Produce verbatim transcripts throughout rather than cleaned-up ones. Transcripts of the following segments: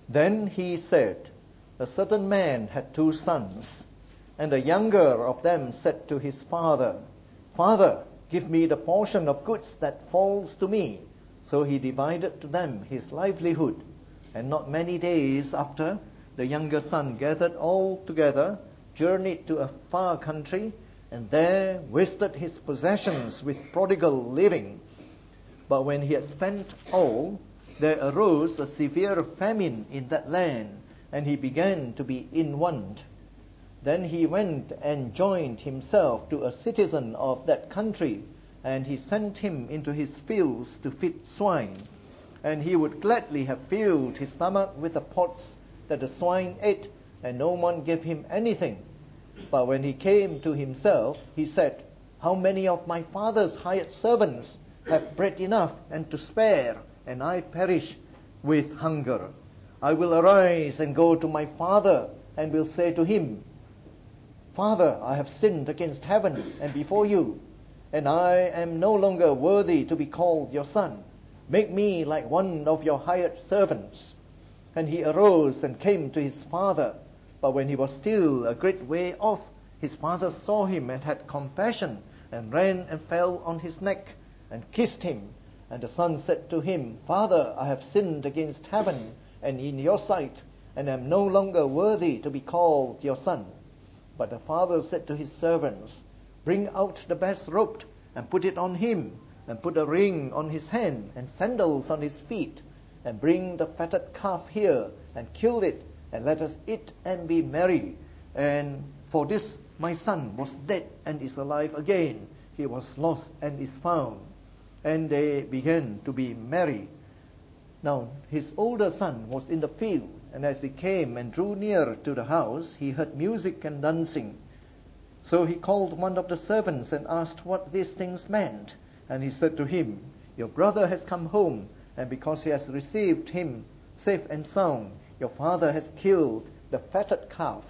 Then he said, a certain man had two sons, and the younger of them said to his father, Father, give me the portion of goods that falls to me. So he divided to them his livelihood. And not many days after, the younger son gathered all together, journeyed to a far country, and there wasted his possessions with prodigal living. But when he had spent all, there arose a severe famine in that land, and he began to be in want. Then he went and joined himself to a citizen of that country, and he sent him into his fields to feed swine. And he would gladly have filled his stomach with the pods that the swine ate, and no one gave him anything. But when he came to himself, he said, How many of my father's hired servants have bread enough and to spare, and I perish with hunger? I will arise and go to my father, and will say to him, Father, I have sinned against heaven and before you, and I am no longer worthy to be called your son. Make me like one of your hired servants. And he arose and came to his father. But when he was still a great way off, his father saw him and had compassion, and ran and fell on his neck and kissed him. And the son said to him, Father, I have sinned against heaven and in your sight, and am no longer worthy to be called your son. But the father said to his servants, Bring out the best robe and put it on him, and put a ring on his hand and sandals on his feet, and bring the fatted calf here and kill it, and let us eat and be merry. And for this my son was dead and is alive again. He was lost and is found. And they began to be merry. Now his older son was in the field, and as he came and drew near to the house, he heard music and dancing. So he called one of the servants and asked what these things meant. And he said to him, Your brother has come home, and because he has received him safe and sound, your father has killed the fatted calf.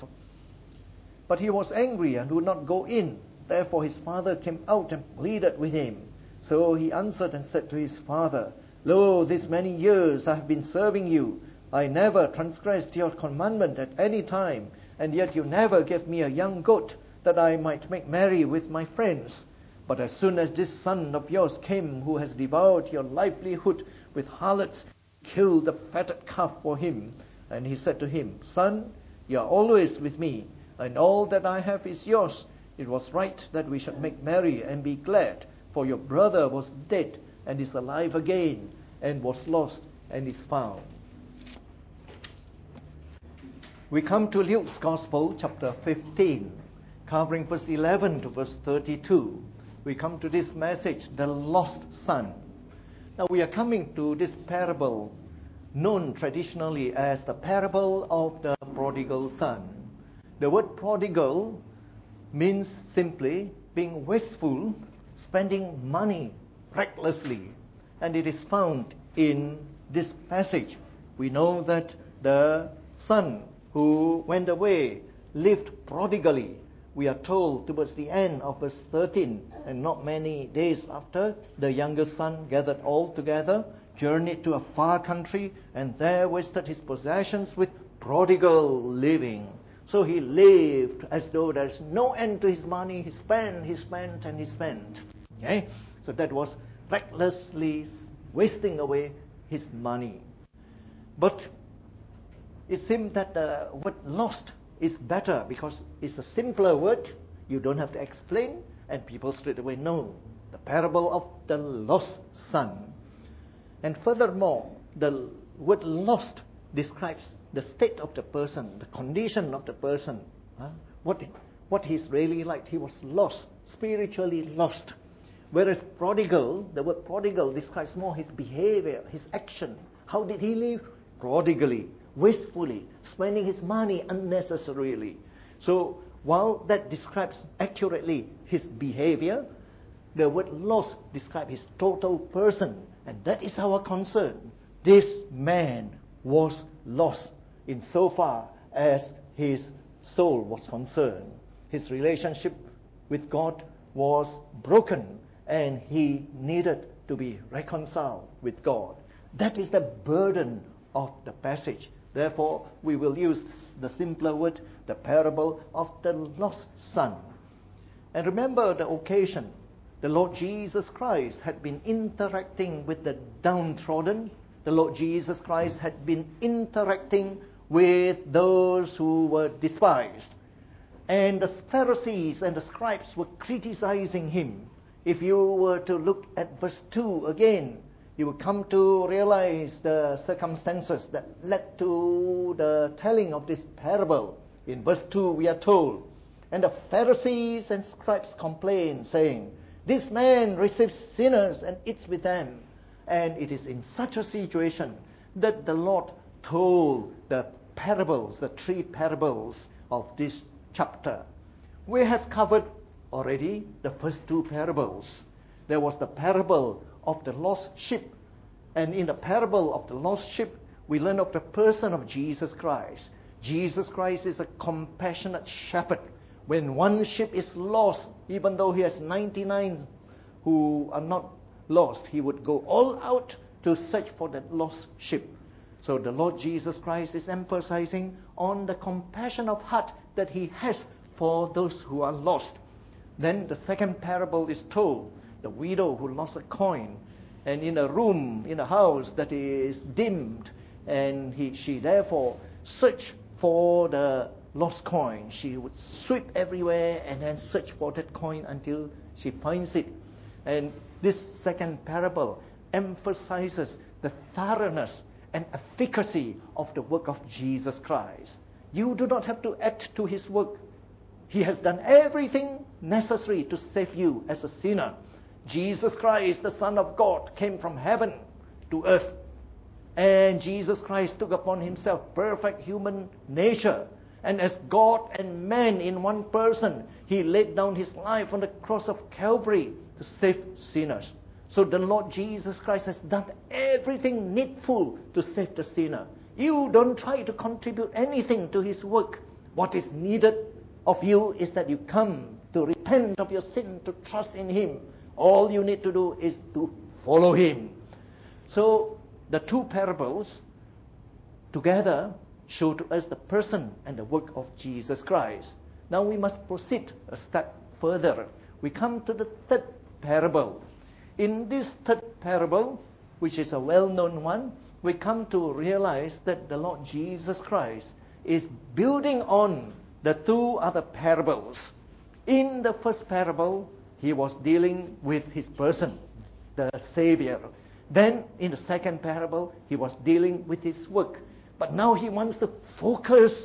But he was angry and would not go in. Therefore his father came out and pleaded with him. So he answered and said to his father, Lo, these many years I have been serving you. I never transgressed your commandment at any time, and yet you never gave me a young goat, that I might make merry with my friends. But as soon as this son of yours came, who has devoured your livelihood with harlots, killed the fatted calf for him. And he said to him, Son, you are always with me, and all that I have is yours. It was right that we should make merry and be glad, for your brother was dead and is alive again, and was lost and is found. We come to Luke's Gospel, chapter fifteen, covering verse eleven to verse thirty-two. We come to this message, the lost son. Now we are coming to this parable, known traditionally as the parable of the prodigal son. The word prodigal means simply being wasteful, spending money recklessly. And it is found in this passage. We know that the son who went away lived prodigally. We are told towards the end of verse thirteen, and not many days after, the younger son gathered all together, journeyed to a far country, and there wasted his possessions with prodigal living. So he lived as though there's no end to his money. He spent, he spent, and he spent. Okay? So that was recklessly wasting away his money. But it seemed that the word lost is better because it's a simpler word. You don't have to explain, and people straight away know. The parable of the lost son. And furthermore, the word lost describes the state of the person, the condition of the person. Huh? What, what he's really like. He was lost, spiritually lost. Whereas prodigal, the word prodigal describes more his behavior, his action. How did he live? Prodigally, wastefully, spending his money unnecessarily. So while that describes accurately his behavior, the word lost describes his total person. And that is our concern. This man was lost insofar as his soul was concerned. His relationship with God was broken, and he needed to be reconciled with God. That is the burden of the passage. Therefore, we will use the simpler word, the parable of the lost son. And remember the occasion. The Lord Jesus Christ had been interacting with the downtrodden. The Lord Jesus Christ had been interacting with those who were despised. And the Pharisees and the scribes were criticizing him. If you were to look at verse two again, you will come to realize the circumstances that led to the telling of this parable. In verse two we are told, "And the Pharisees and scribes complained, saying, 'This man receives sinners and eats with them.' And it is in such a situation that the Lord told the parables, the three parables of this chapter. We have covered already the first two parables. There was the parable of the lost sheep. And in the parable of the lost sheep, we learn of the person of Jesus Christ. Jesus Christ is a compassionate shepherd. When one sheep is lost, even though he has ninety-nine who are not lost, he would go all out to search for that lost sheep. So the Lord Jesus Christ is emphasizing on the compassion of heart that he has for those who are lost. Then the second parable is told, the widow who lost a coin, and in a room, in a house that is dimmed, and he, she therefore searched for the lost coin. She would sweep everywhere and then search for that coin until she finds it. And this second parable emphasizes the thoroughness and efficacy of the work of Jesus Christ. You do not have to add to his work. He has done everything necessary to save you as a sinner. Jesus Christ, the Son of God, came from heaven to earth. And Jesus Christ took upon himself perfect human nature. And as God and man in one person, he laid down his life on the cross of Calvary to save sinners. So the Lord Jesus Christ has done everything needful to save the sinner. You don't try to contribute anything to his work. What is needed of you is that you come to repent of your sin, to trust in him. All you need to do is to follow him. So the two parables together show to us the person and the work of Jesus Christ. Now we must proceed a step further. We come to the third parable. In this third parable, which is a well-known one, we come to realize that the Lord Jesus Christ is building on the two other parables. In the first parable, he was dealing with his person, the Savior. Then in the second parable, he was dealing with his work. But now he wants to focus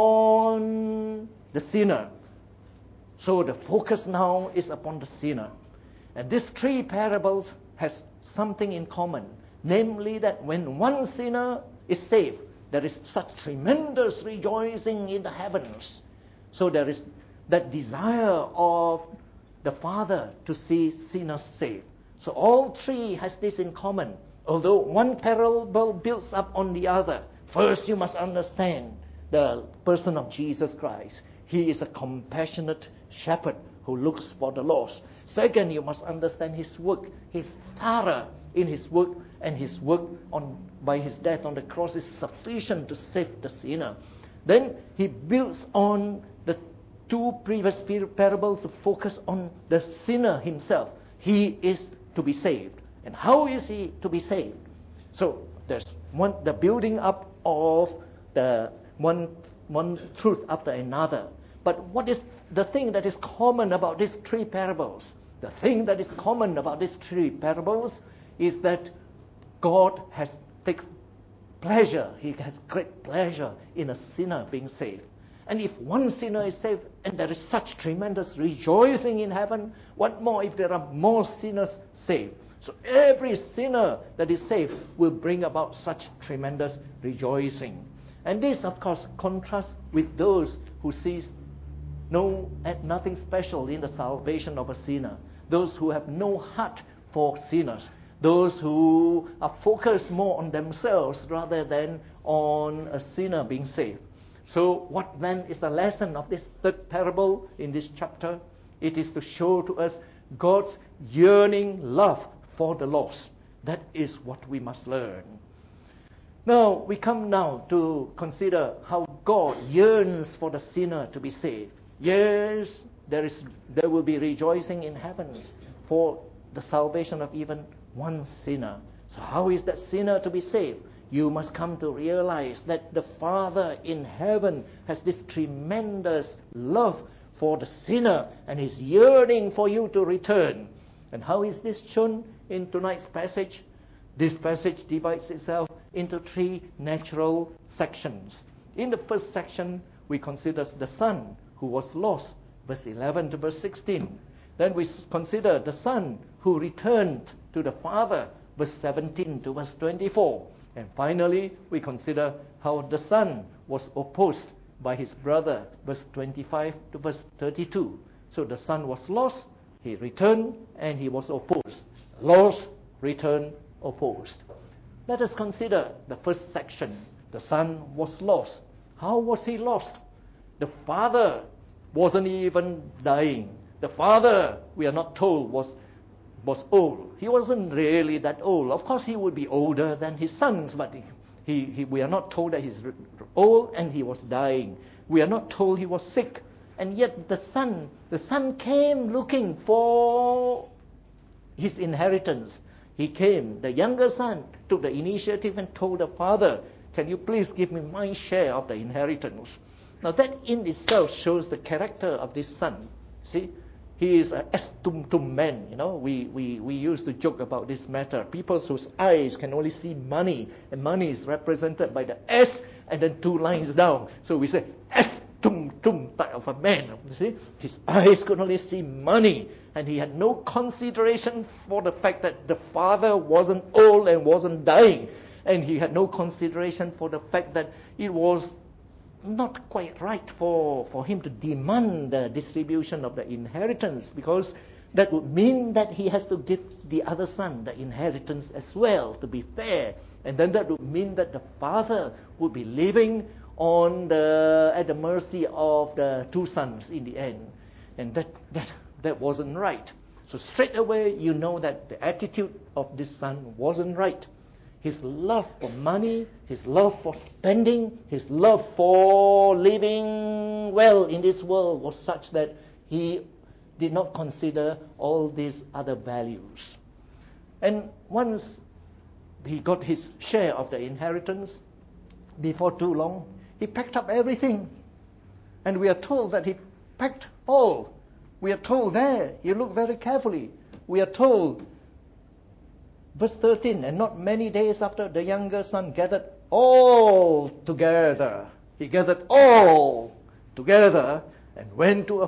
on the sinner. So the focus now is upon the sinner. And these three parables has something in common. Namely that when one sinner is saved, there is such tremendous rejoicing in the heavens. So there is that desire of the Father to see sinners saved. So all three has this in common. Although one parable builds up on the other. First, you must understand the person of Jesus Christ. He is a compassionate shepherd who looks for the lost. Second, you must understand his work. He's thorough in his work, and his work on by his death on the cross is sufficient to save the sinner. Then he builds on the two previous parables to focus on the sinner himself. He is to be saved. And how is he to be saved? So there's one the building up of the one one truth after another. But what is the thing that is common about these three parables? The thing that is common about these three parables is that God has takes pleasure. He has great pleasure in a sinner being saved. And if one sinner is saved, and there is such tremendous rejoicing in heaven, what more if there are more sinners saved? So every sinner that is saved will bring about such tremendous rejoicing. And this, of course, contrasts with those who sees no nothing special in the salvation of a sinner. Those who have no heart for sinners. Those who are focused more on themselves rather than on a sinner being saved. So what then is the lesson of this third parable in this chapter? It is to show to us God's yearning love for the lost. That is what we must learn. Now, we come now to consider how God yearns for the sinner to be saved. Yes, there is, there will be rejoicing in heavens for the salvation of even one sinner. So how is that sinner to be saved? You must come to realize that the Father in heaven has this tremendous love for the sinner and is yearning for you to return. And how is this shown in tonight's passage? This passage divides itself into three natural sections. In the first section, we consider the son who was lost, verse eleven to verse sixteen. Then we consider the son who returned to the father, verse seventeen to verse twenty-four. And finally, we consider how the son was opposed by his brother, verse twenty-five to verse thirty-two. So the son was lost, he returned, and he was opposed. Lost, returned, opposed. Let us consider the first section. The son was lost. How was he lost? The father wasn't even dying. The father, we are not told, was was old. He wasn't really that old. Of course, he would be older than his sons, but he, he, he, we are not told that he's old and he was dying. We are not told he was sick. And yet the son, the son came looking for his inheritance. He came, the younger son took the initiative and told the father, can you please give me my share of the inheritance? Now that in itself shows the character of this son. See, he is an es-tum-tum man. You know, we, we, we used to joke about this matter. People whose eyes can only see money, and money is represented by the S and then two lines down. So we say es-tum-tum type of a man. You see, his eyes could only see money, and he had no consideration for the fact that the father wasn't old and wasn't dying, and he had no consideration for the fact that it was not quite right for, for him to demand the distribution of the inheritance, because that would mean that he has to give the other son the inheritance as well, to be fair. And then that would mean that the father would be living on the at the mercy of the two sons in the end. And that that that wasn't right. So straight away you know that the attitude of this son wasn't right. His love for money, his love for spending, his love for living well in this world was such that he did not consider all these other values. And once he got his share of the inheritance, before too long, he packed up everything. And we are told that he packed all. We are told there, you look very carefully, we are told, verse thirteen, and not many days after, the younger son gathered all together. He gathered all together and went to a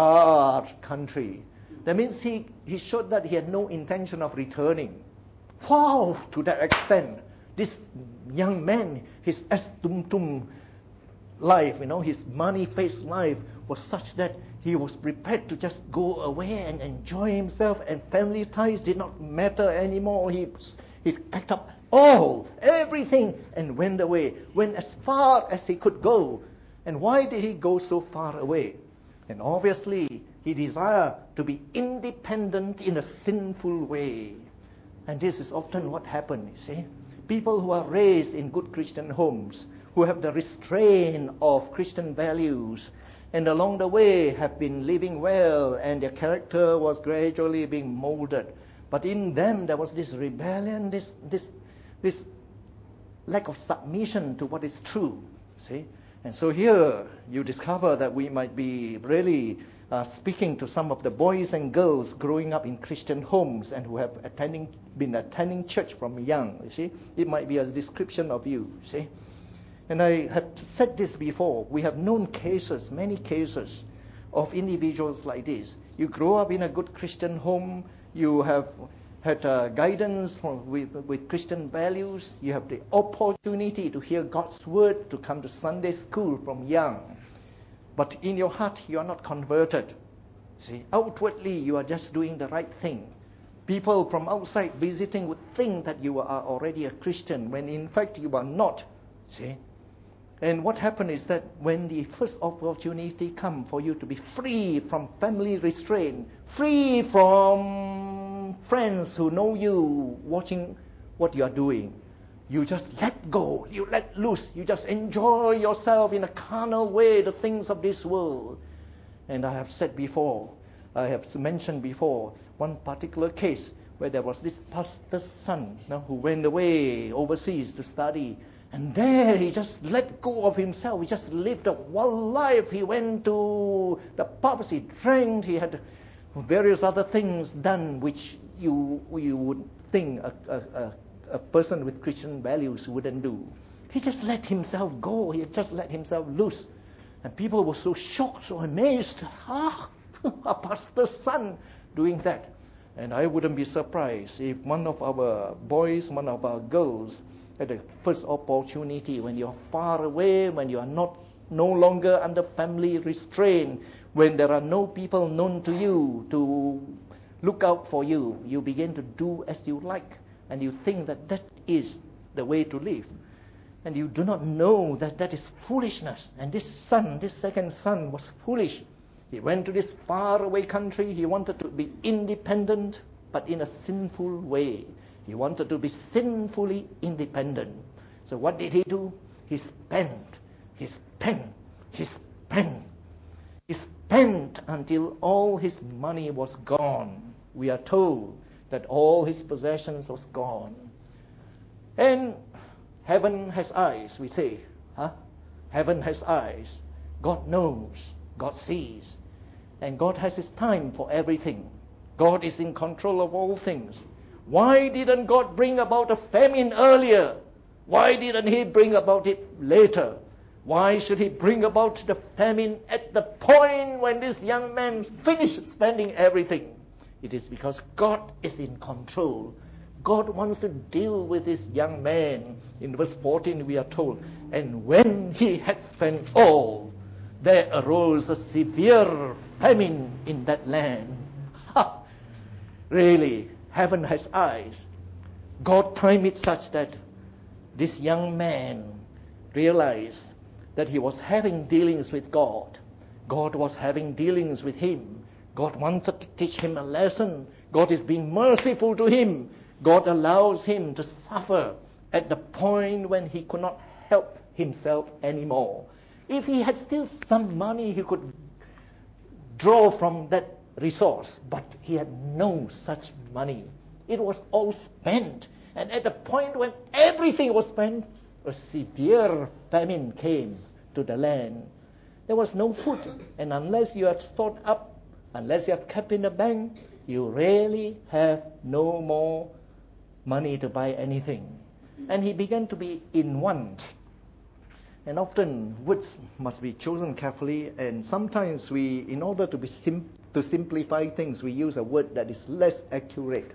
far country. That means he, he showed that he had no intention of returning. Wow, to that extent, this young man, his es-tum-tum life, you know, his money-faced life was such that he was prepared to just go away and enjoy himself, and family ties did not matter anymore. He, he packed up all, everything, and went away, went as far as he could go. And why did he go so far away? And obviously, he desired to be independent in a sinful way. And this is often what happens, you see. People who are raised in good Christian homes, who have the restraint of Christian values, and along the way have been living well, and their character was gradually being molded. But in them there was this rebellion, this this this lack of submission to what is true. See? And so here you discover that we might be really uh, speaking to some of the boys and girls growing up in Christian homes and who have attending been attending church from young. You see? It might be a description of you. See? And I have said this before, we have known cases, many cases of individuals like this. You grow up in a good Christian home, you have had uh, guidance from, with, with Christian values, you have the opportunity to hear God's word, to come to Sunday school from young. But in your heart, you are not converted. See, outwardly, you are just doing the right thing. People from outside visiting would think that you are already a Christian, when in fact you are not. See? And what happened is that when the first opportunity comes for you to be free from family restraint, free from friends who know you watching what you are doing, You just let go, you let loose, you just enjoy yourself in a carnal way, the things of this world. And I have said before, I have mentioned before, one particular case where there was this pastor's son, you know, who went away overseas to study. And there he just let go of himself. He just lived a wild life. He went to the pubs, he drank, he had various other things done which you you would think a, a, a, a person with Christian values wouldn't do. He just let himself go. He just let himself loose. And people were so shocked, so amazed. Ah, a pastor's son doing that. And I wouldn't be surprised if one of our boys, one of our girls, at the first opportunity, when you're far away, when you are not no longer under family restraint, when there are no people known to you to look out for you, you begin to do as you like, and you think that that is the way to live. And you do not know that that is foolishness. And this son, this second son, was foolish. He went to this faraway country. He wanted to be independent, but in a sinful way. He wanted to be sinfully independent. So what did he do? He spent, he spent, he spent. He spent until all his money was gone. We are told that all his possessions was gone. And heaven has eyes, we say. Huh? Heaven has eyes. God knows. God sees. And God has his time for everything. God is in control of all things. Why didn't God bring about a famine earlier? Why didn't he bring about it later? Why should he bring about the famine at the point when this young man finished spending everything? It is because God is in control. God wants to deal with this young man. In verse fourteen we are told, and when he had spent all, there arose a severe famine in that land. Ha! Really, heaven has eyes. God timed it such that this young man realized that he was having dealings with God. God was having dealings with him. God wanted to teach him a lesson. God is being merciful to him. God allows him to suffer at the point when he could not help himself anymore. If he had still some money, he could draw from that resource, but he had no such money. It was all spent. And at the point when everything was spent, a severe famine came to the land. There was no food, and unless you have stored up, unless you have kept in the bank, you really have no more money to buy anything. And he began to be in want. And often words must be chosen carefully, and sometimes we, in order to be sim- to simplify things, we use a word that is less accurate.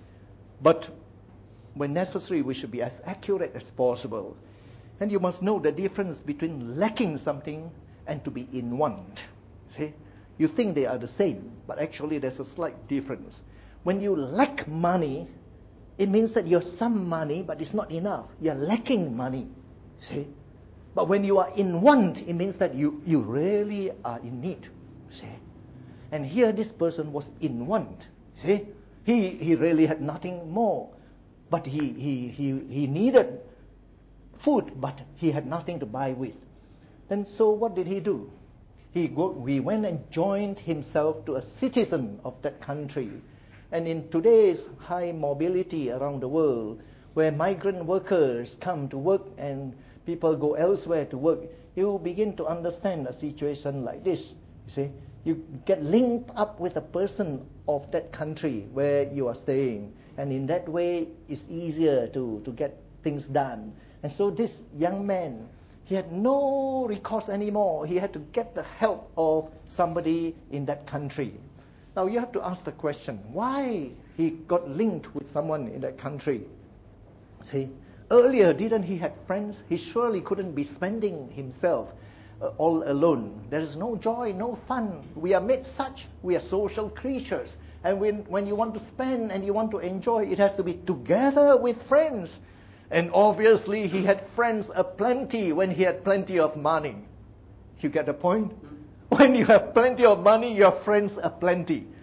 But when necessary, we should be as accurate as possible. And you must know the difference between lacking something and to be in want. See? You think they are the same, but actually there's a slight difference. When you lack money, it means that you have some money, but it's not enough. You're lacking money. See? But when you are in want, it means that you, you really are in need. See? And here this person was in want. See? He he really had nothing more. But he he he, he needed food, but he had nothing to buy with. Then so what did he do? He go, he went and joined himself to a citizen of that country. And in today's high mobility around the world, where migrant workers come to work and people go elsewhere to work, you begin to understand a situation like this. You see, you get linked up with a person of that country where you are staying, and in that way it's easier to, to get things done. And so this young man, he had no recourse anymore. He had to get the help of somebody in that country. Now you have to ask the question, why he got linked with someone in that country? See, earlier didn't he have friends? He surely couldn't be spending himself uh, all alone. There is no joy, no fun. We are made such. We are social creatures. And when, when you want to spend and you want to enjoy, it has to be together with friends. And obviously he had friends aplenty when he had plenty of money. You get the point? When you have plenty of money, your friends aplenty.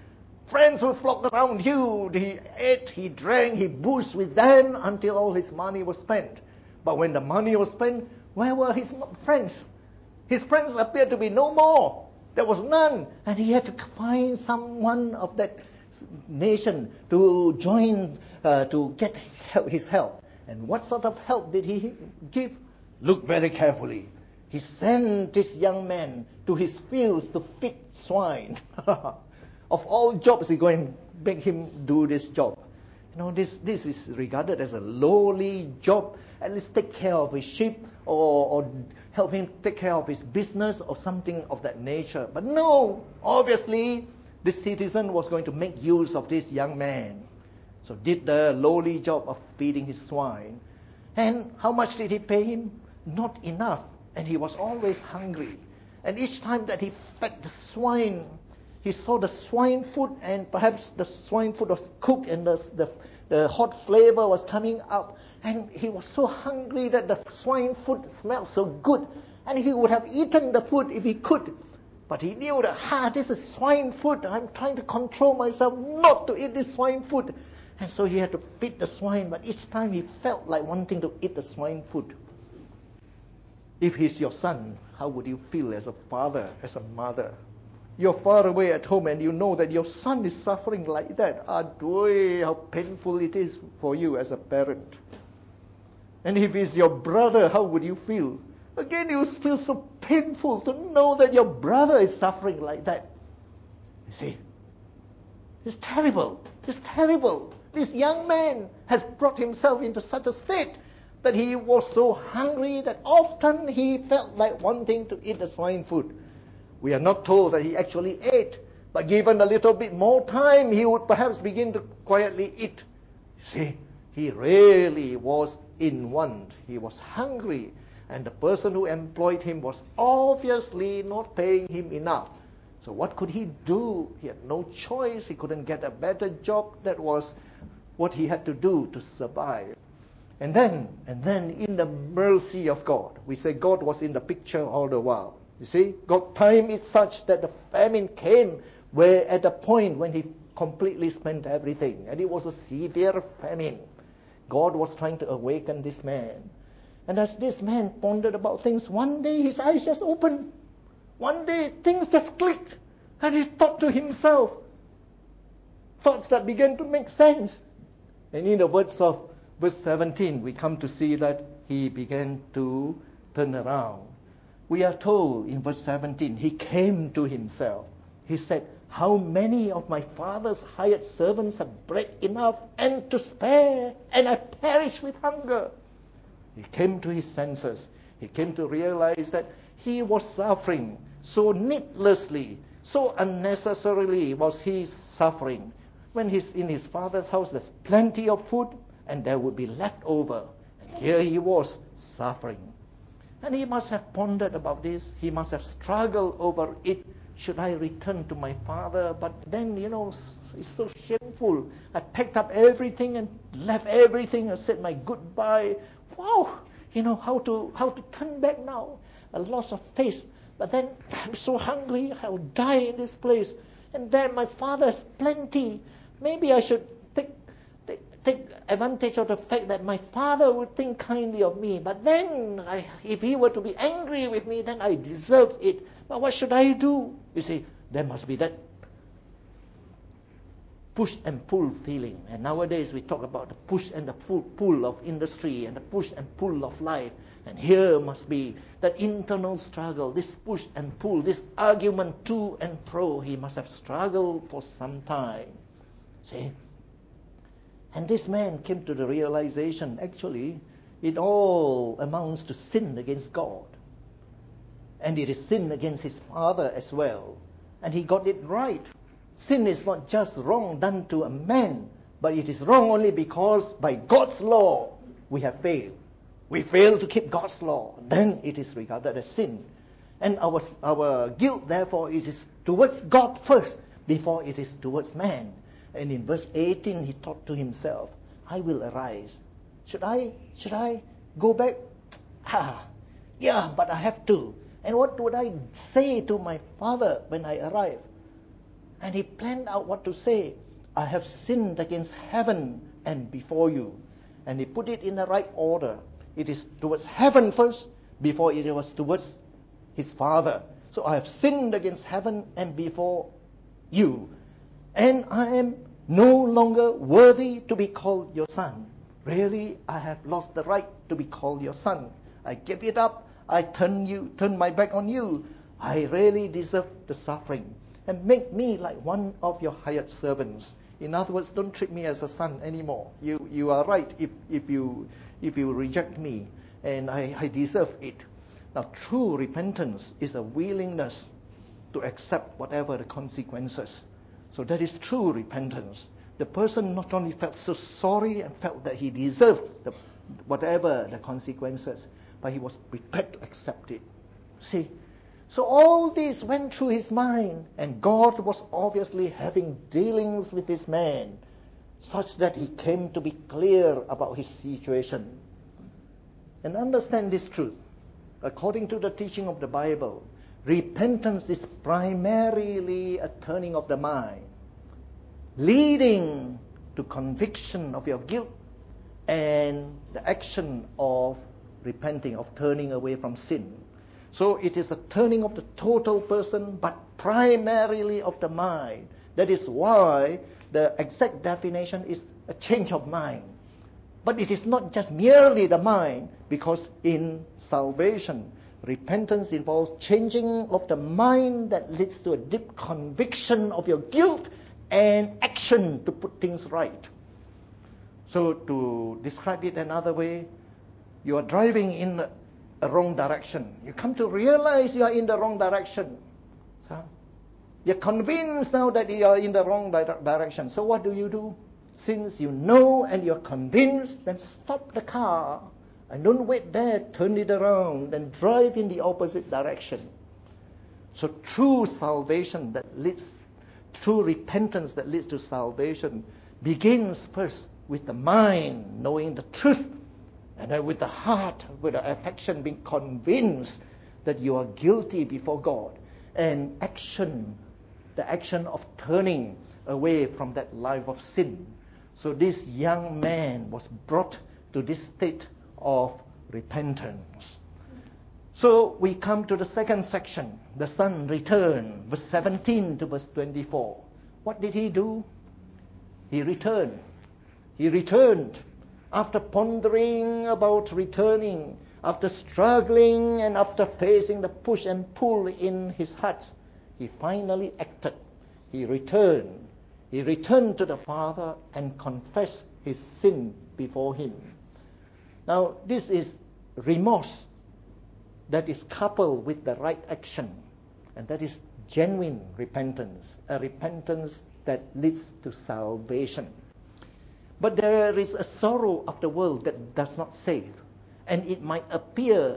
Friends would flock around you. He ate, he drank, he boozed with them until all his money was spent. But when the money was spent, where were his friends? His friends appeared to be no more. There was none. And he had to find someone of that nation to join, uh, to get help, his help. And what sort of help did he give? Look very carefully. He sent this young man to his fields to feed swine. Of all jobs, he's going to make him do this job. You know, this, this is regarded as a lowly job. At least take care of his sheep or, or help him take care of his business or something of that nature. But no, obviously, this citizen was going to make use of this young man. So did the lowly job of feeding his swine. And how much did he pay him? Not enough. And he was always hungry. And each time that he fed the swine, he saw the swine food, and perhaps the swine food was cooked and the, the, the hot flavor was coming up. And he was so hungry that the swine food smelled so good. And he would have eaten the food if he could. But he knew that, ha, this is swine food. I'm trying to control myself not to eat this swine food. And so he had to feed the swine. But each time he felt like wanting to eat the swine food. If he's your son, how would you feel as a father, as a mother? You're far away at home and you know that your son is suffering like that. Adoy, how painful it is for you as a parent. And if he's your brother, how would you feel? Again, you feel so painful to know that your brother is suffering like that. You see, it's terrible. It's terrible. This young man has brought himself into such a state that he was so hungry that often he felt like wanting to eat the swine food. We are not told that he actually ate, but given a little bit more time, he would perhaps begin to quietly eat. You see, he really was in want. He was hungry, and the person who employed him was obviously not paying him enough. So what could he do? He had no choice. He couldn't get a better job. That was what he had to do to survive. And then, and then in the mercy of God, we say God was in the picture all the while. You see, God timed it such that the famine came where at the point when he completely spent everything. And it was a severe famine. God was trying to awaken this man. And as this man pondered about things, one day his eyes just opened. One day things just clicked. And he thought to himself, thoughts that began to make sense. And in the words of verse seventeen, we come to see that he began to turn around. We are told in verse seventeen, he came to himself. He said, how many of my father's hired servants have bread enough and to spare, and I perish with hunger? He came to his senses. He came to realize that he was suffering so needlessly, so unnecessarily was he suffering. When he's in his father's house, there's plenty of food, and there would be left over. And here he was suffering. And he must have pondered about this. He must have struggled over it. Should I return to my father? But then, you know, it's so shameful. I packed up everything and left everything and said my goodbye. Wow! You know, how to how to turn back now? A loss of faith. But then, I'm so hungry. I'll die in this place. And then my father has plenty. Maybe I should take, take, take advantage of the fact that my father would think kindly of me. But then, I, if he were to be angry with me, then I deserved it. But what should I do? You see, there must be that push and pull feeling. And nowadays we talk about the push and the pull, pull of industry and the push and pull of life. And here must be that internal struggle, this push and pull, this argument to and fro. He must have struggled for some time. See? And this man came to the realization, actually, it all amounts to sin against God. And it is sin against his father as well. And he got it right. Sin is not just wrong done to a man, but it is wrong only because by God's law we have failed. We fail to keep God's law. Then it is regarded as sin. And our, our guilt, therefore, is towards God first before it is towards man. And in verse eighteen, he thought to himself, I will arise. Should I, should I go back? Ah, yeah, but I have to. And what would I say to my father when I arrive? And he planned out what to say. I have sinned against heaven and before you. And he put it in the right order. It is towards heaven first, before it was towards his father. So I have sinned against heaven and before you. And I am no longer worthy to be called your son. Really, I have lost the right to be called your son. I give it up. I turn you, turn my back on you. I really deserve the suffering. And make me like one of your hired servants. In other words, don't treat me as a son anymore. You you are right if, if you if you reject me, and I, I deserve it. Now, true repentance is a willingness to accept whatever the consequences. So that is true repentance. The person not only felt so sorry and felt that he deserved the, whatever the consequences, but he was prepared to accept it. See? So all this went through his mind, and God was obviously having dealings with this man, such that he came to be clear about his situation. And understand this truth. According to the teaching of the Bible, repentance is primarily a turning of the mind, leading to conviction of your guilt and the action of repenting, of turning away from sin. So it is a turning of the total person, but primarily of the mind. That is why the exact definition is a change of mind. But it is not just merely the mind, because in salvation, repentance involves changing of the mind that leads to a deep conviction of your guilt and action to put things right. So to describe it another way, you are driving in a wrong direction. You come to realize you are in the wrong direction. So you're convinced now that you are in the wrong di- direction. So what do you do? Since you know and you're convinced, then stop the car and don't wait there, turn it around and drive in the opposite direction. So true salvation that leads, true repentance that leads to salvation begins first with the mind knowing the truth, and then with the heart, with the affection, being convinced that you are guilty before God, and action, the action of turning away from that life of sin. So this young man was brought to this state of repentance. So we come to the second section. The son returned, verse seventeen to verse twenty-four. What did he do? He returned. He returned. After pondering about returning, after struggling and after facing the push and pull in his heart, he finally acted. He returned. He returned to the father and confessed his sin before him. Now, this is remorse that is coupled with the right action, and that is genuine repentance, a repentance that leads to salvation. But there is a sorrow of the world that does not save, and it might appear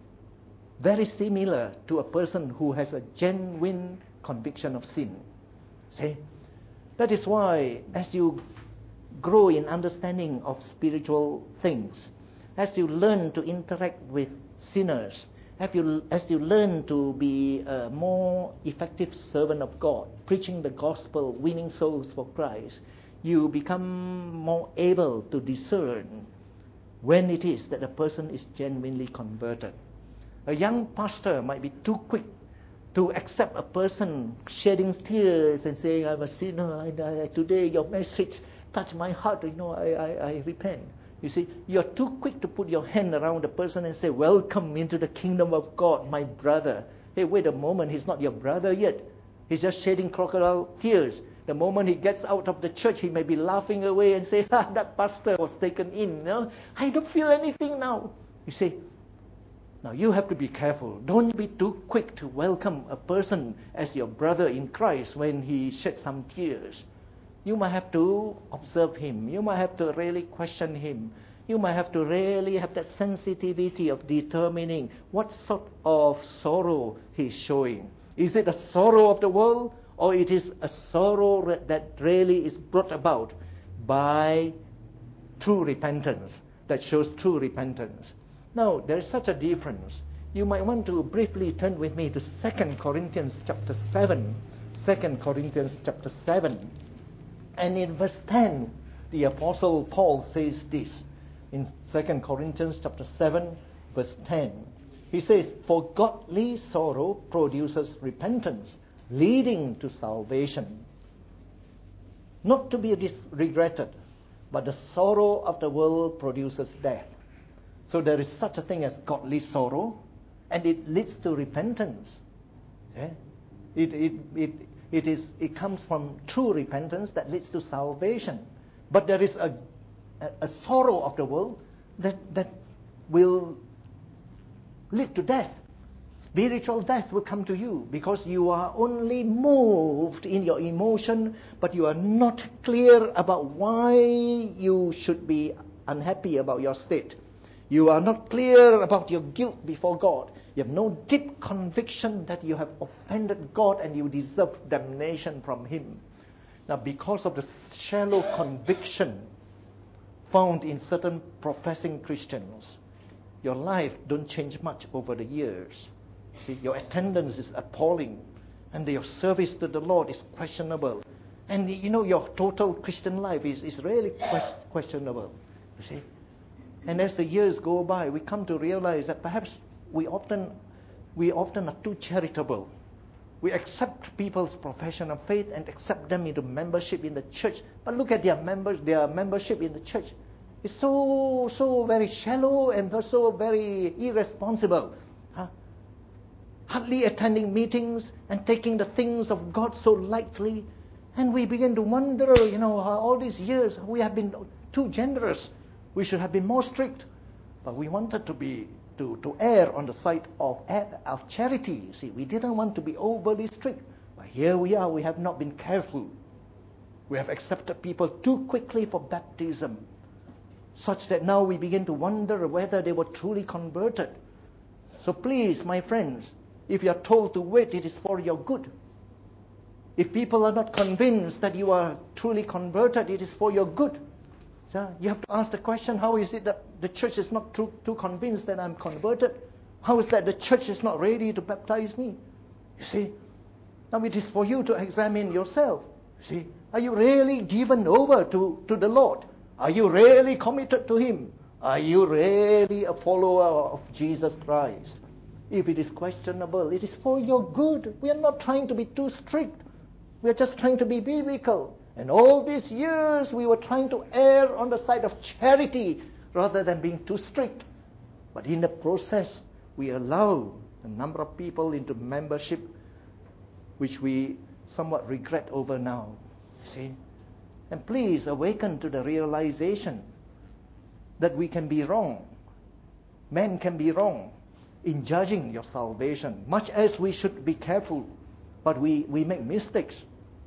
very similar to a person who has a genuine conviction of sin. See? That is why, as you grow in understanding of spiritual things, as you learn to interact with sinners, as you, as you learn to be a more effective servant of God, preaching the gospel, winning souls for Christ, you become more able to discern when it is that a person is genuinely converted. A young pastor might be too quick to accept a person shedding tears and saying, I'm a sinner, I, I, today your message touched my heart, you know, I, I, I repent. You see, you're too quick to put your hand around the person and say, welcome into the kingdom of God, my brother. Hey, wait a moment, he's not your brother yet. He's just shedding crocodile tears. The moment he gets out of the church, he may be laughing away and say, ha, that pastor was taken in. You know? I don't feel anything now. You see, now you have to be careful. Don't be too quick to welcome a person as your brother in Christ when he sheds some tears. You might have to observe him. You might have to really question him. You might have to really have that sensitivity of determining what sort of sorrow he's showing. Is it a sorrow of the world, or it is a sorrow that really is brought about by true repentance, that shows true repentance? Now, there is such a difference. You might want to briefly turn with me to Second Corinthians chapter seven. Second Corinthians chapter seven. And in verse ten, the Apostle Paul says this. In Second Corinthians chapter seven, verse ten. He says, "For godly sorrow produces repentance, leading to salvation, not to be dis- regretted, but the sorrow of the world produces death." So there is such a thing as godly sorrow, and it leads to repentance. Yeah? It, it, it, it, is, it comes from true repentance that leads to salvation. But there is a, a, a sorrow of the world that, that will lead to death. Spiritual death will come to you because you are only moved in your emotion, but you are not clear about why you should be unhappy about your state. You are not clear about your guilt before God. You have no deep conviction that you have offended God and you deserve damnation from Him. Now, because of the shallow conviction found in certain professing Christians, your life don't change much over the years. See, your attendance is appalling, and your service to the Lord is questionable. And you know, your total Christian life is, is really quest- questionable. You see? And as the years go by, we come to realize that perhaps we often we often are too charitable. We accept people's profession of faith and accept them into membership in the church. But look at their members, their membership in the church. It's so so very shallow and so very irresponsible. Huh? Hardly attending meetings and taking the things of God so lightly. And we begin to wonder, you know, all these years we have been too generous. We should have been more strict. But we wanted to be to, to err on the side of, of charity. You see, we didn't want to be overly strict. But here we are, we have not been careful. We have accepted people too quickly for baptism, such that now we begin to wonder whether they were truly converted. So please, my friends, if you are told to wait, it is for your good. If people are not convinced that you are truly converted, it is for your good. So you have to ask the question, how is it that the church is not too, too convinced that I'm converted? How is that the church is not ready to baptize me? You see, now it is for you to examine yourself. You see, are you really given over to, to the Lord? Are you really committed to Him? Are you really a follower of Jesus Christ? If it is questionable, it is for your good. We are not trying to be too strict. We are just trying to be biblical. And all these years we were trying to err on the side of charity rather than being too strict. But in the process, we allow a number of people into membership which we somewhat regret over now. You see? And please awaken to the realization that we can be wrong. Men can be wrong in judging your salvation, much as we should be careful. But we, we make mistakes.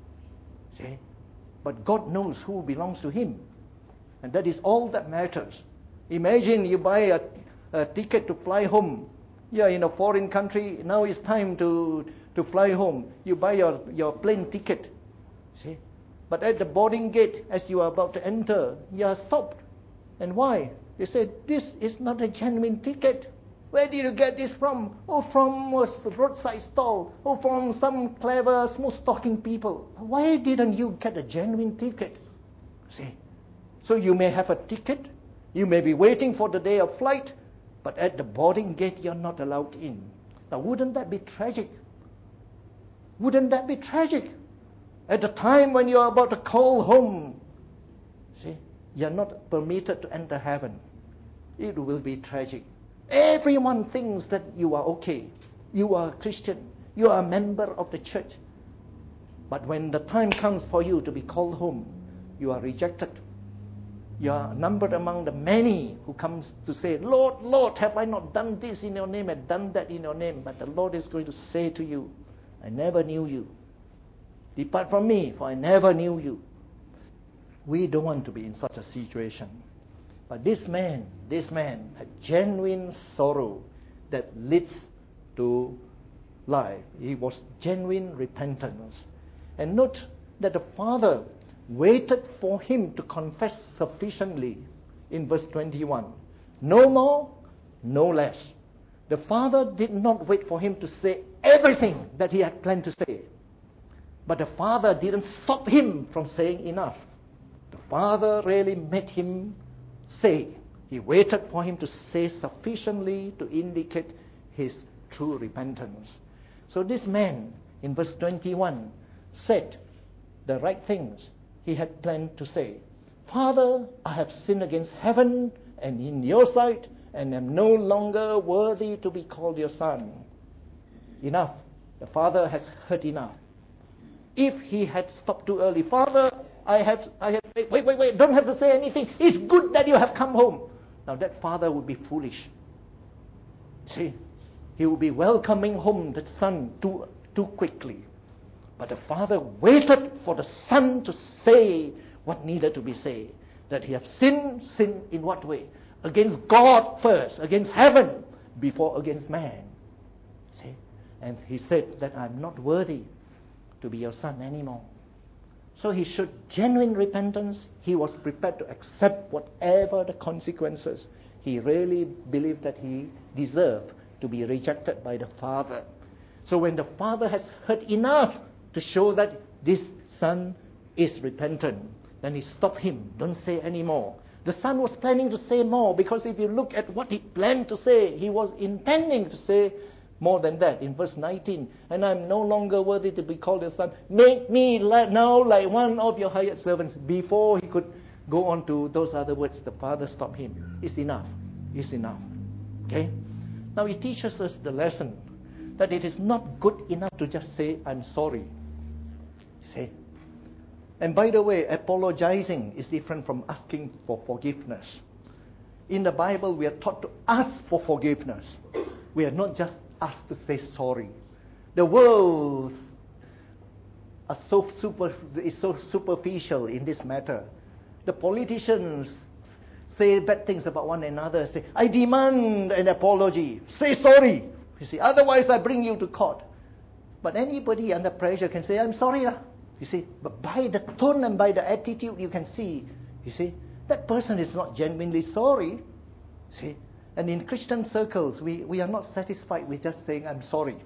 See? But God knows who belongs to Him. And that is all that matters. Imagine you buy a, a ticket to fly home. Yeah, in a foreign country, now it's time to, to fly home. You buy your, your plane ticket. See? But at the boarding gate, as you are about to enter, you are stopped. And why? They said, this is not a genuine ticket. Where did you get this from? Oh, from a roadside stall. Oh, from some clever, smooth-talking people. Why didn't you get a genuine ticket? See? So you may have a ticket. You may be waiting for the day of flight. But at the boarding gate, you're not allowed in. Now, wouldn't that be tragic? Wouldn't that be tragic? At the time when you're about to call home, see, you're not permitted to enter heaven. It will be tragic. Everyone thinks that you are okay. You are a Christian. You are a member of the church. But when the time comes for you to be called home, you are rejected. You are numbered among the many who comes to say, Lord, Lord, have I not done this in your name and done that in your name? But the Lord is going to say to you, I never knew you. Depart from me, for I never knew you. We don't want to be in such a situation. But this man, this man had genuine sorrow that leads to life. It was genuine repentance. And note that the father waited for him to confess sufficiently in verse twenty-one. No more, no less. The father did not wait for him to say everything that he had planned to say. But the father didn't stop him from saying enough. The father really made him say. He waited for him to say sufficiently to indicate his true repentance. So this man, in verse twenty-one, said the right things he had planned to say. Father, I have sinned against heaven and in your sight, and am no longer worthy to be called your son. Enough. The father has heard enough. If he had stopped too early, Father, I have, I have, wait, wait, wait, don't have to say anything. It's good that you have come home. Now that father would be foolish. See, he would be welcoming home the son too, too quickly. But the father waited for the son to say what needed to be said. That he have sinned, sinned in what way? Against God first, against heaven, before against man. See? And he said that I'm not worthy to be your son anymore. So he showed genuine repentance. He was prepared to accept whatever the consequences. He really believed that he deserved to be rejected by the father. So when the father has heard enough to show that this son is repentant, then he stopped him. Don't say any more. The son was planning to say more, because if you look at what he planned to say, he was intending to say more than that. In verse nineteen, and I'm no longer worthy to be called your son. Make me now like one of your hired servants. Before he could go on to those other words, the father stopped him. It's enough. It's enough. Okay? Now he teaches us the lesson that it is not good enough to just say, I'm sorry. See? And by the way, apologizing is different from asking for forgiveness. In the Bible, we are taught to ask for forgiveness. We are not just asked to say sorry. The world are so super, is so superficial in this matter. The politicians say bad things about one another. Say, I demand an apology. Say sorry. You see, otherwise I bring you to court. But anybody under pressure can say, I'm sorry. Lah. You see, but by the tone and by the attitude, you can see, you see, that person is not genuinely sorry. See, and in Christian circles, we, we are not satisfied with just saying, I'm sorry.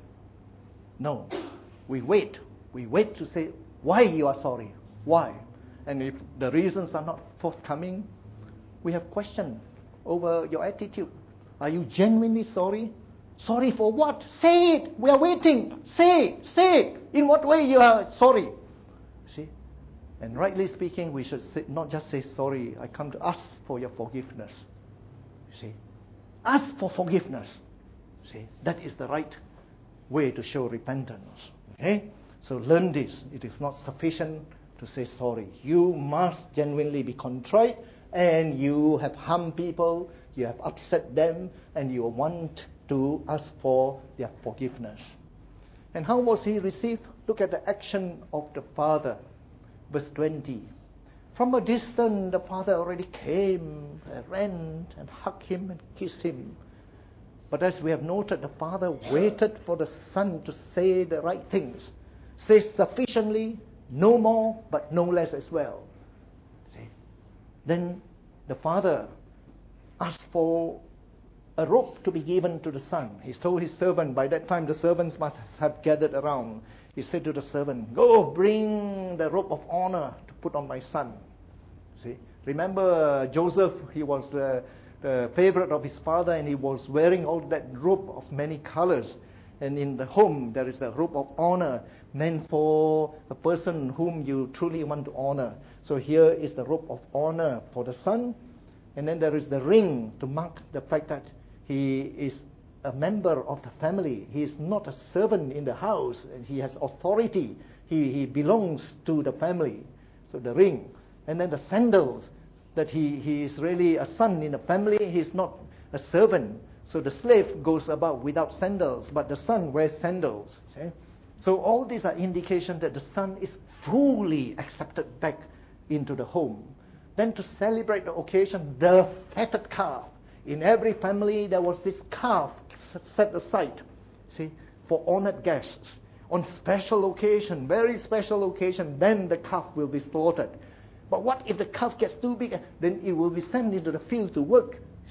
No, we wait. We wait to say why you are sorry. Why? And if the reasons are not forthcoming, we have questioned over your attitude. Are you genuinely sorry? Sorry for what? Say it. We are waiting. Say, say. In what way you are sorry? See? And rightly speaking, we should say, not just say sorry. I come to ask for your forgiveness. You see? Ask for forgiveness. See? That is the right way to show repentance. Okay? So learn this. It is not sufficient to say sorry. You must genuinely be contrite, and you have harmed people, you have upset them, and you want to ask for their forgiveness. And how was he received? Look at the action of the father. Verse twenty. From a distance, the father already came, ran and hugged him and kissed him. But as we have noted, the father waited for the son to say the right things. Say sufficiently, no more, but no less as well. See? Then the father asked for a robe to be given to the son. He told his servant, by that time the servants must have gathered around. He said to the servant, go bring the robe of honor to put on my son. See? Remember uh, Joseph, he was uh, the favorite of his father, and he was wearing all that robe of many colors. And in the home, there is the robe of honor meant for a person whom you truly want to honor. So here is the robe of honor for the son. And then there is the ring to mark the fact that he is a member of the family. He is not a servant in the house. He has authority. He, he belongs to the family. So the ring. And then the sandals, that he, he is really a son in the family. He is not a servant. So the slave goes about without sandals, but the son wears sandals. See? So all these are indications that the son is fully accepted back into the home. Then to celebrate the occasion, the fatted calf. In every family there was this calf set aside, see, for honored guests. On special occasion, very special occasion, then the calf will be slaughtered. But what if the calf gets too big? Then it will be sent into the field to work. See,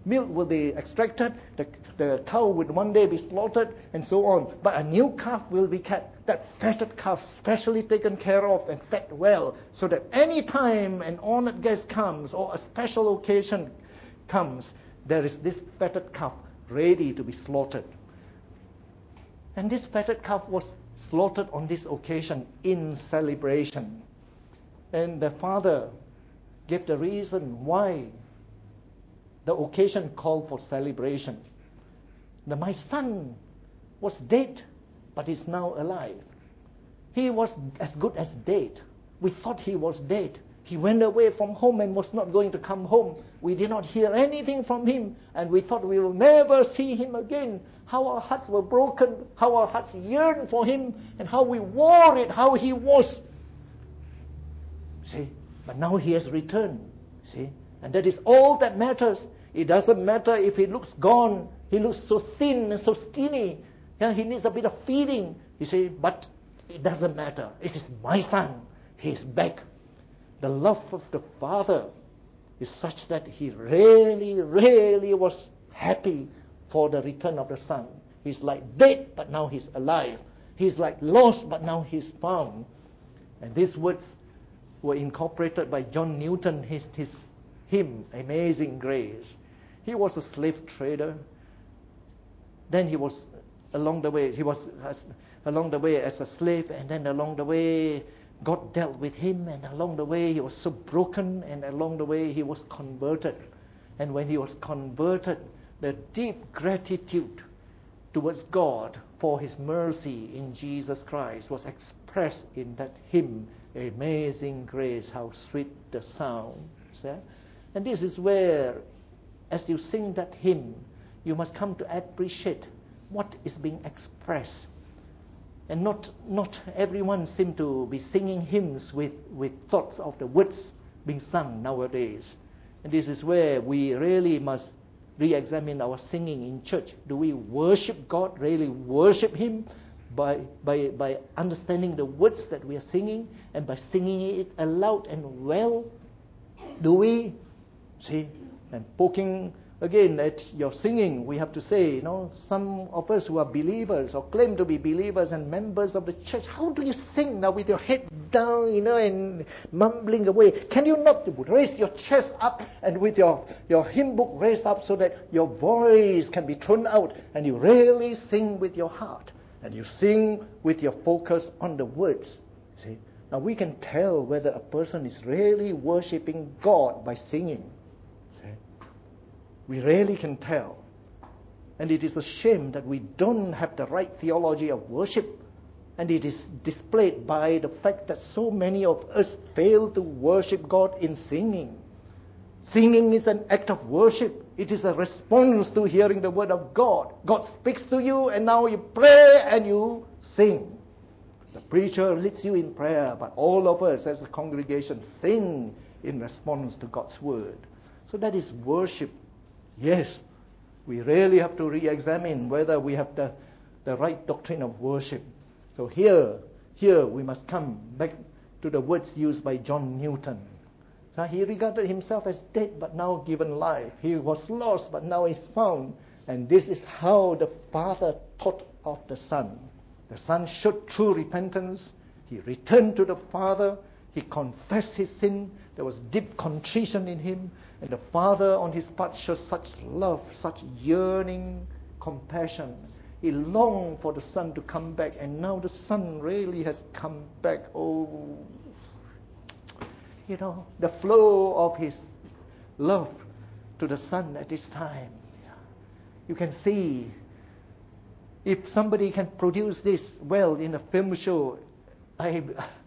Milk will be extracted, the, the cow would one day be slaughtered, and so on. But a new calf will be kept, that fatted calf specially taken care of and fed well, so that any time an honored guest comes or a special occasion comes, there is this fatted calf ready to be slaughtered. And this fatted calf was slaughtered on this occasion in celebration. And the father gave the reason why the occasion called for celebration. Now, my son was dead, but is now alive. He was as good as dead. We thought he was dead. He went away from home and was not going to come home. We did not hear anything from him, and we thought we will never see him again. How our hearts were broken, how our hearts yearned for him, and how we worried how he was. See, but now he has returned. See, and that is all that matters. It doesn't matter if he looks gone, he looks so thin and so skinny. Yeah, he needs a bit of feeding. You see, but it doesn't matter. It is my son. He is back. The love of the Father is such that he really, really was happy for the return of the Son. He's like dead, but now he's alive. He's like lost, but now he's found. And these words were incorporated by John Newton, his, his hymn, Amazing Grace. He was a slave trader. Then he was along the way, he was as, along the way as a slave, and then along the way, God dealt with him, and along the way he was so broken, and along the way he was converted. And when he was converted, the deep gratitude towards God for his mercy in Jesus Christ was expressed in that hymn, Amazing Grace, how sweet the sound. See? And this is where, as you sing that hymn, you must come to appreciate what is being expressed. And not not everyone seems to be singing hymns with, with thoughts of the words being sung nowadays. And this is where we really must re-examine our singing in church. Do we worship God, really worship Him by, by, by understanding the words that we are singing and by singing it aloud and well? Do we? See, and poking again at your singing, we have to say, you know, some of us who are believers or claim to be believers and members of the church, how do you sing now with your head down, you know, and mumbling away? Can you not raise your chest up and with your, your hymn book raised up so that your voice can be thrown out and you really sing with your heart and you sing with your focus on the words? See, now we can tell whether a person is really worshiping God by singing. We really can tell. And it is a shame that we don't have the right theology of worship. And it is displayed by the fact that so many of us fail to worship God in singing. Singing is an act of worship. It is a response to hearing the word of God. God speaks to you and now you pray and you sing. The preacher leads you in prayer, but all of us as a congregation sing in response to God's word. So that is worship. Yes, we really have to re-examine whether we have the, the right doctrine of worship. So here, here we must come back to the words used by John Newton. So he regarded himself as dead, but now given life. He was lost, but now is found. And this is how the Father thought of the Son. The Son showed true repentance. He returned to the Father. He confessed his sin. There was deep contrition in him. And the Father, on his part, showed such love, such yearning compassion. He longed for the Son to come back. And now the Son really has come back. Oh, you know, the flow of his love to the Son at this time. You can see, if somebody can produce this well in a film show, I...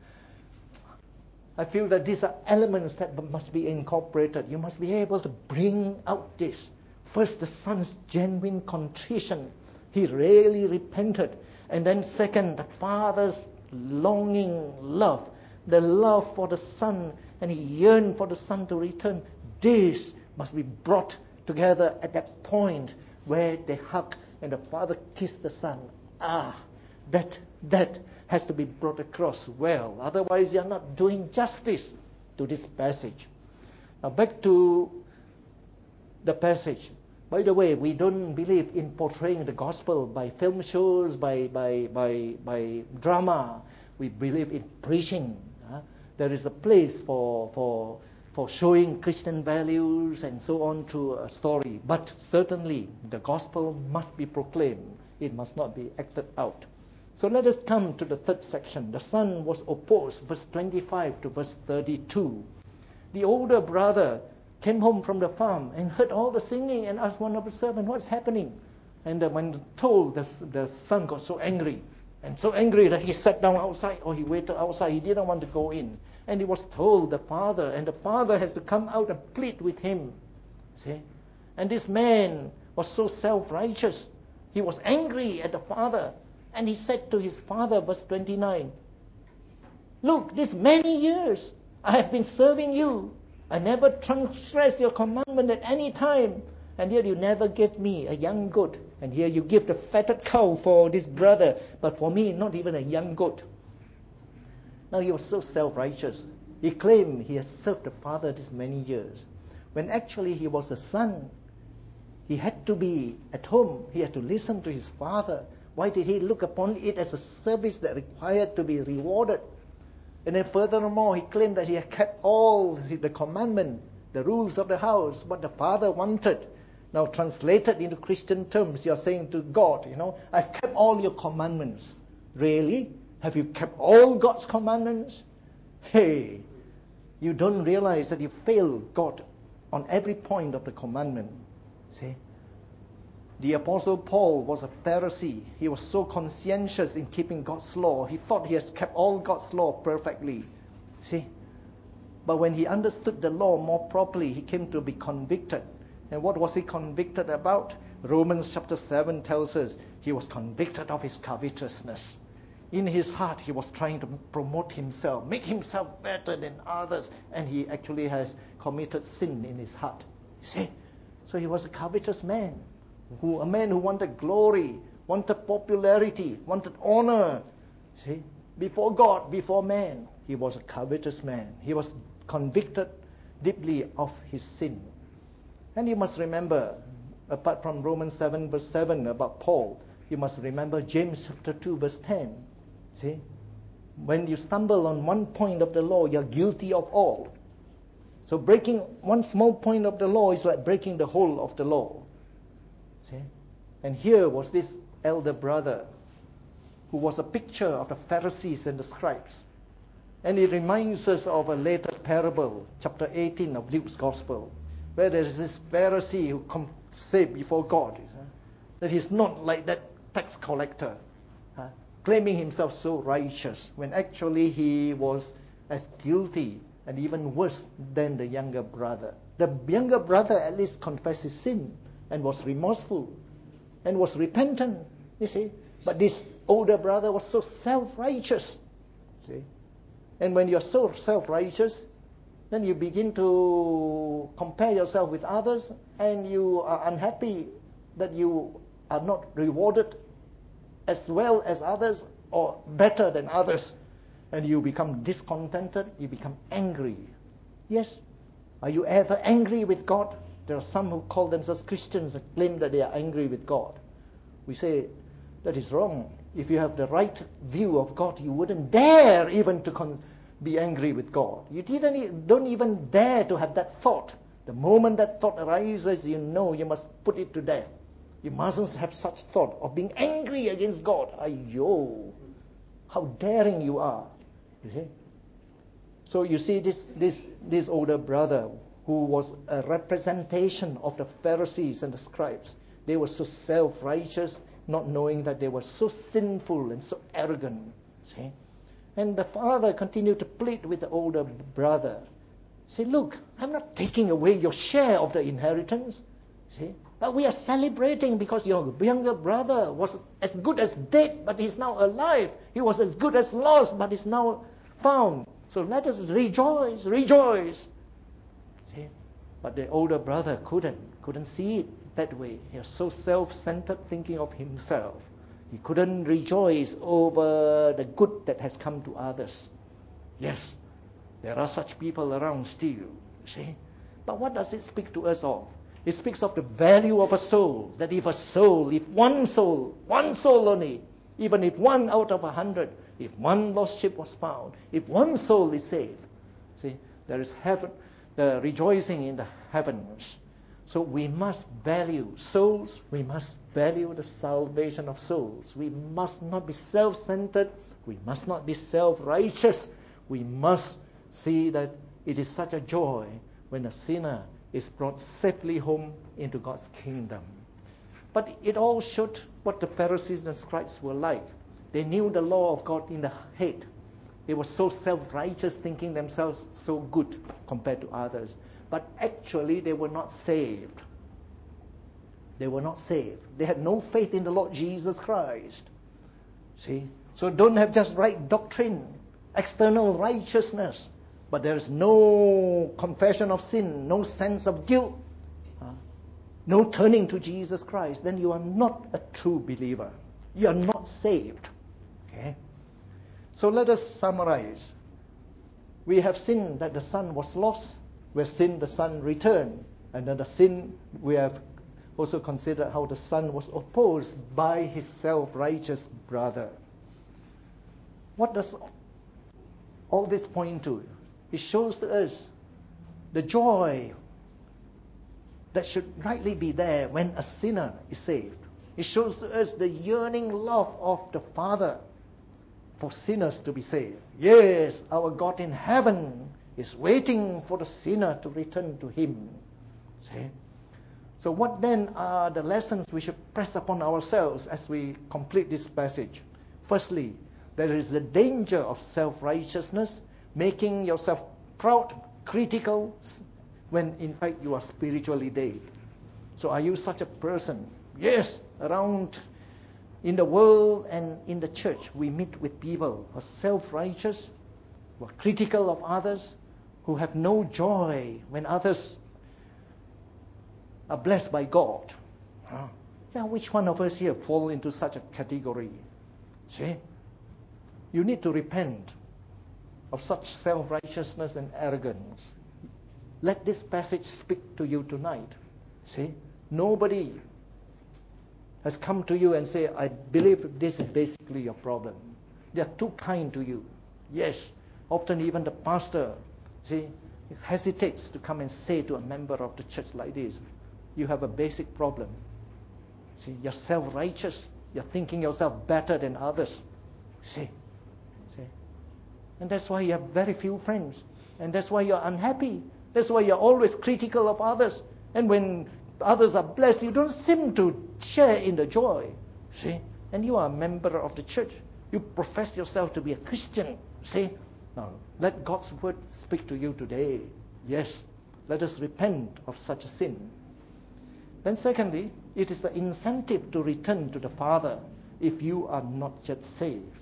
I feel that these are elements that must be incorporated. You must be able to bring out this. First, the Son's genuine contrition. He really repented. And then second, the Father's longing love. The love for the Son. And he yearned for the Son to return. This must be brought together at that point where they hug and the Father kissed the Son. Ah, that, that has to be brought across well. Otherwise, you're not doing justice to this passage. Now, back to the passage. By the way, we don't believe in portraying the gospel by film shows, by, by, by, by drama. We believe in preaching. Uh, there is a place for, for, for showing Christian values and so on through a story. But certainly, the gospel must be proclaimed. It must not be acted out. So let us come to the third section. The son was opposed, verse twenty-five to verse thirty-two. The older brother came home from the farm and heard all the singing and asked one of the servants, what's happening? And uh, when told, the, the son got so angry. And so angry that he sat down outside, or he waited outside. He didn't want to go in. And he was told the father, and the father has to come out and plead with him. See? And this man was so self-righteous. He was angry at the father. And he said to his father, verse twenty-nine, look, these many years I have been serving you. I never transgressed your commandment at any time. And yet you never gave me a young goat. And here you give the fatted cow for this brother. But for me, not even a young goat. Now he was so self-righteous. He claimed he had served the father these many years. When actually he was a son. He had to be at home. He had to listen to his father. Why did he look upon it as a service that required to be rewarded? And then furthermore, he claimed that he had kept all the commandment, the rules of the house, what the father wanted. Now translated into Christian terms, you're saying to God, you know, I've kept all your commandments. Really? Have you kept all God's commandments? Hey, you don't realize that you failed God on every point of the commandment. See? The Apostle Paul was a Pharisee. He was so conscientious in keeping God's law. He thought he has kept all God's law perfectly. See? But when he understood the law more properly, he came to be convicted. And what was he convicted about? Romans chapter seven tells us he was convicted of his covetousness. In his heart, he was trying to promote himself, make himself better than others. And he actually has committed sin in his heart. See? So he was a covetous man. Who, a man who wanted glory, wanted popularity, wanted honor. See, before God, before man, he was a covetous man. He was convicted deeply of his sin. And you must remember, apart from Romans seven verse seven about Paul, you must remember James chapter two verse ten. See, when you stumble on one point of the law, you're guilty of all. So breaking one small point of the law is like breaking the whole of the law. See? And here was this elder brother who was a picture of the Pharisees and the scribes. And it reminds us of a later parable, chapter eighteen of Luke's Gospel, where there is this Pharisee who comes saved before God, that he's not like that tax collector, huh, claiming himself so righteous, when actually he was as guilty and even worse than the younger brother. The younger brother at least confessed his sin and was remorseful and was repentant, you see. But this older brother was so self-righteous, see. And when you're so self-righteous, then you begin to compare yourself with others, and you are unhappy that you are not rewarded as well as others or better than others. And you become discontented, you become angry. Yes. Are you ever angry with God? There are some who call themselves Christians and claim that they are angry with God. We say that is wrong. If you have the right view of God, you wouldn't dare even to con- be angry with God. You didn't, don't even dare to have that thought. The moment that thought arises, you know you must put it to death. You mustn't have such thought of being angry against God. Ayyo, how daring you are. You see? So you see this, this, this older brother who was a representation of the Pharisees and the scribes. They were so self-righteous, not knowing that they were so sinful and so arrogant. See? And the father continued to plead with the older brother. Say, look, I'm not taking away your share of the inheritance. See? But we are celebrating because your younger brother was as good as dead, but he's now alive. He was as good as lost, but is now found. So let us rejoice, rejoice. See? But the older brother couldn't, couldn't see it that way. He was so self-centered, thinking of himself. He couldn't rejoice over the good that has come to others. Yes, there are such people around still, see? But what does it speak to us of? It speaks of the value of a soul, that if a soul, if one soul, one soul only, even if one out of a hundred, if one lost sheep was found, if one soul is saved, see, there is heaven, the rejoicing in the heavens. So we must value souls, we must value the salvation of souls. We must not be self-centered, we must not be self-righteous. We must see that it is such a joy when a sinner is brought safely home into God's kingdom. But it all showed what the Pharisees and scribes were like. They knew the law of God in the head. They were so self-righteous, thinking themselves so good compared to others. But actually, they were not saved. They were not saved. They had no faith in the Lord Jesus Christ. See? So don't have just right doctrine, external righteousness, but there is no confession of sin, no sense of guilt, uh, no turning to Jesus Christ. Then you are not a true believer. You are not saved. Okay? So let us summarize. We have seen that the Son was lost. We have seen the Son return. And then the sin, we have also considered how the Son was opposed by his self-righteous brother. What does all this point to? It shows to us the joy that should rightly be there when a sinner is saved. It shows to us the yearning love of the Father for sinners to be saved. Yes, our God in heaven is waiting for the sinner to return to Him. See? So what then are the lessons we should press upon ourselves as we complete this passage? Firstly, there is the danger of self-righteousness, making yourself proud, critical, when in fact you are spiritually dead. So are you such a person? Yes, around in the world and in the church, we meet with people who are self-righteous, who are critical of others, who have no joy when others are blessed by God. Huh? Yeah, which one of us here fall into such a category? See? You need to repent of such self-righteousness and arrogance. Let this passage speak to you tonight. See? Nobody has come to you and say, I believe this is basically your problem. They are too kind to you. Yes, often even the pastor, see, hesitates to come and say to a member of the church like this, you have a basic problem. See, you're self-righteous. You're thinking yourself better than others. See? See? And that's why you have very few friends. And that's why you're unhappy. That's why you're always critical of others. And when others are blessed, you don't seem to share in the joy. See? And you are a member of the church. You profess yourself to be a Christian. See? Now, let God's word speak to you today. Yes, let us repent of such a sin. Then secondly, it is the incentive to return to the Father if you are not yet saved.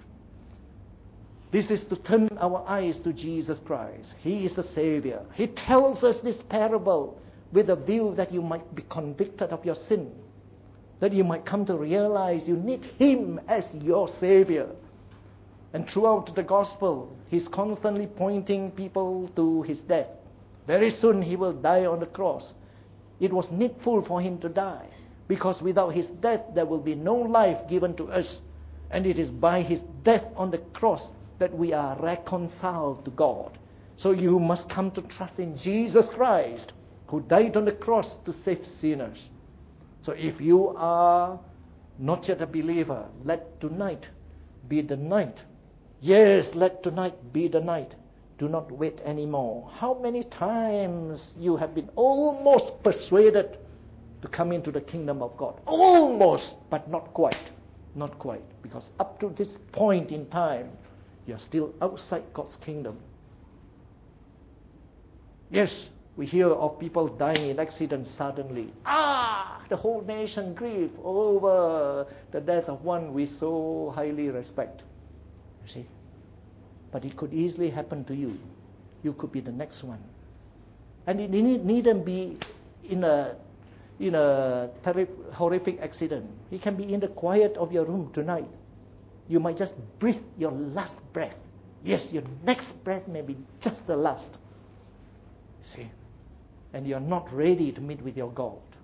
This is to turn our eyes to Jesus Christ. He is the Savior. He tells us this parable with a view that you might be convicted of your sin, that you might come to realize you need Him as your Savior. And throughout the gospel, He's constantly pointing people to His death. Very soon He will die on the cross. It was needful for Him to die, because without His death there will be no life given to us. And it is by His death on the cross that we are reconciled to God. So you must come to trust in Jesus Christ, who died on the cross to save sinners. So if you are not yet a believer, let tonight be the night. Yes, let tonight be the night. Do not wait anymore. How many times you have been almost persuaded to come into the kingdom of God? Almost, but not quite. Not quite. Because up to this point in time, you are still outside God's kingdom. Yes, we hear of people dying in accidents suddenly. Ah, the whole nation grieve over the death of one we so highly respect. You see? But it could easily happen to you. You could be the next one. And it need, needn't be in a in a terrific, horrific accident. It can be in the quiet of your room tonight. You might just breathe your last breath. Yes, your next breath may be just the last. See? And you're not ready to meet with your God.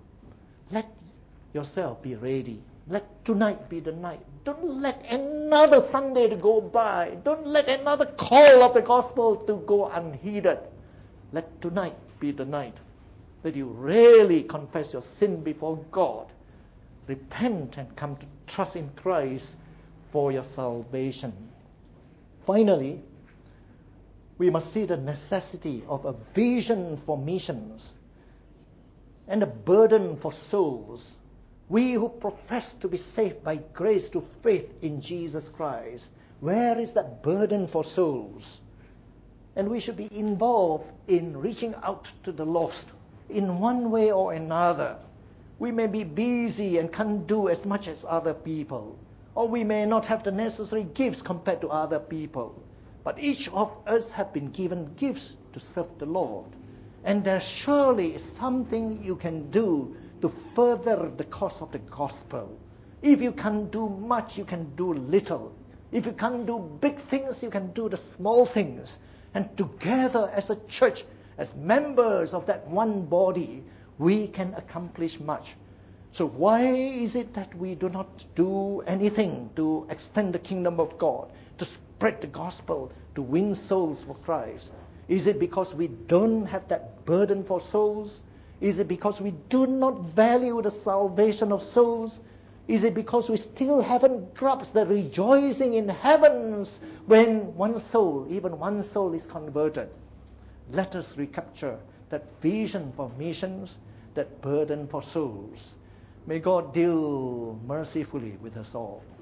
let yourself be ready. Let tonight be the night. Don't let another Sunday to go by. Don't let another call of the gospel to go unheeded. Let tonight be the night that you really confess your sin before God, repent and come to trust in Christ for your salvation. Finally, we must see the necessity of a vision for missions and a burden for souls. We who profess to be saved by grace through faith in Jesus Christ, where is that burden for souls? And we should be involved in reaching out to the lost in one way or another. We may be busy and can't do as much as other people, or we may not have the necessary gifts compared to other people. But each of us have been given gifts to serve the Lord. And there surely is something you can do to further the cause of the gospel. If you can't do much, you can do little. If you can't do big things, you can do the small things. And together as a church, as members of that one body, we can accomplish much. So why is it that we do not do anything to extend the kingdom of God, to spread the gospel, to win souls for Christ? Is it because we don't have that burden for souls? Is it because we do not value the salvation of souls? Is it because we still haven't grasped the rejoicing in heavens when one soul, even one soul, is converted? Let us recapture that vision for missions, that burden for souls. May God deal mercifully with us all.